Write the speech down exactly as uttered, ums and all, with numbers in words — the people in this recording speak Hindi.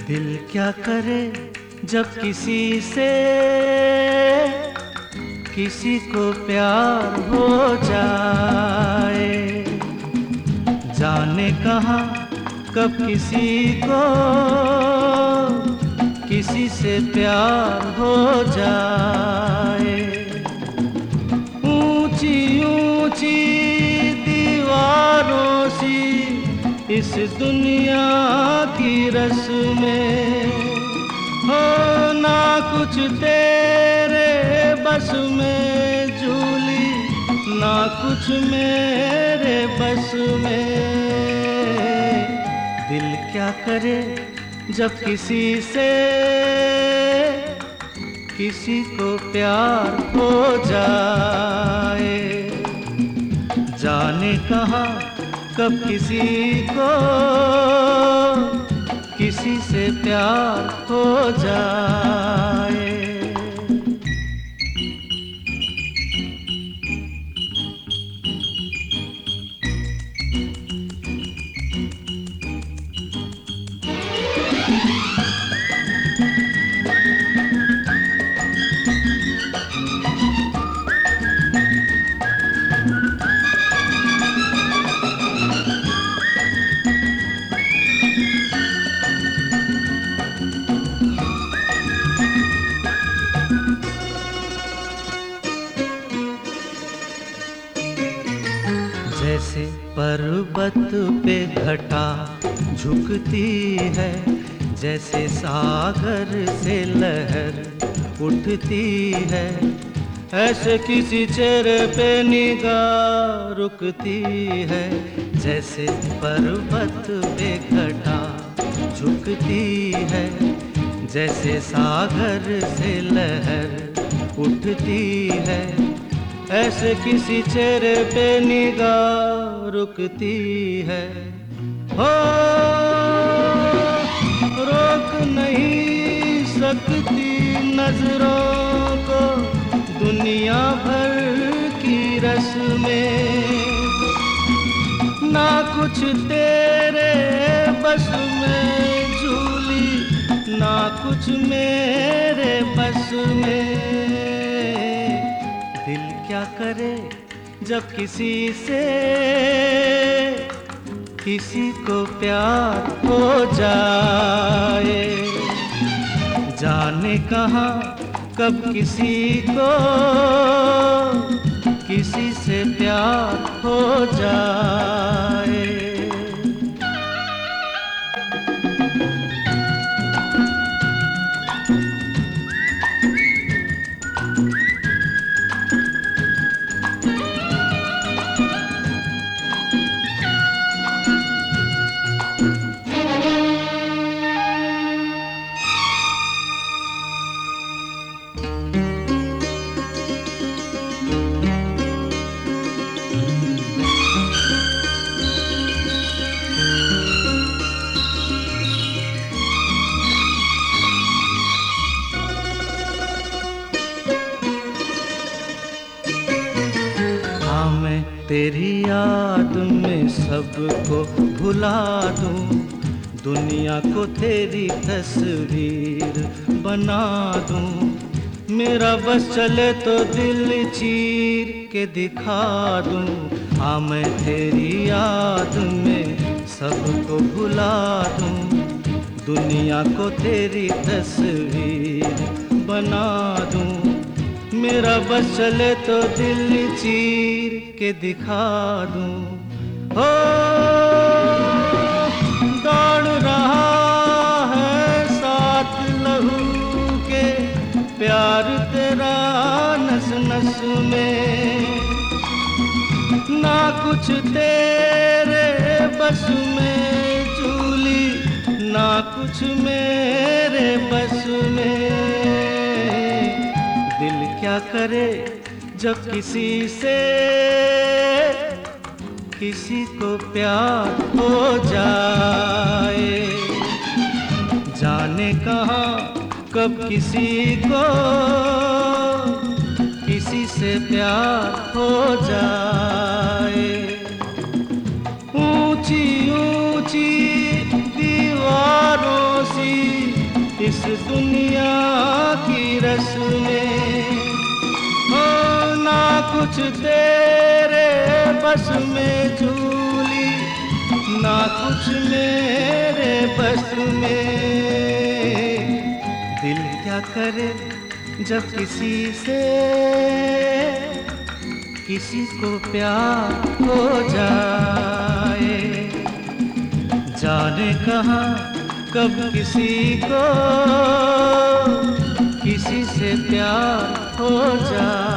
दिल क्या करे जब किसी से किसी को प्यार हो जाए, जाने कहाँ कब किसी को किसी से प्यार हो जाए। ऊंची ऊंची दीवारों सी इस दुनिया की रस्में हो, ना कुछ तेरे बस में झूली, ना कुछ मेरे बस में। दिल क्या करे जब किसी से किसी को प्यार हो जाए, जाने कहाँ कब किसी को किसी से प्यार हो जाए। जैसे पर्वत पे घटा झुकती है, जैसे सागर से लहर उठती है, ऐसे किसी चेहरे पे निगाह रुकती है। जैसे पर्वत पे घटा झुकती है, जैसे सागर से लहर उठती है, ऐसे किसी चेहरे पे निगाह रुकती है। हो रोक नहीं सकती नजरों को दुनिया भर की रस्में, ना कुछ तेरे बस में झूली, ना कुछ मेरे बस में। दिल क्या करे जब किसी से किसी को प्यार हो जाए, जाने कहाँ कब किसी को किसी से प्यार हो जाए। तेरी याद में सबको भुला दूं, दुनिया को तेरी तस्वीर बना दूं। मेरा बस चले तो दिल चीर के दिखा दूं। हाँ मैं तेरी याद में सबको भुला दूं, दुनिया को तेरी तस्वीर बना दूं। मेरा बस चले तो दिल चीर के दिखा दूं। हो दौड़ रहा है साथ लहू के प्यार तेरा नस नस में, ना कुछ तेरे बस में झूली, ना कुछ मेरे बस में। दिल क्या करे जब किसी से किसी को प्यार हो जाए, जाने कहाँ कब किसी को किसी से प्यार हो जाए। ऊंची ऊंची दीवारों सी रस में हो, ना कुछ तेरे बस में झूली, ना कुछ मेरे बस में। दिल क्या करे जब किसी से किसी को प्यार हो जाए, जाने कहाँ कब किसी को किसी से प्यार हो जाए।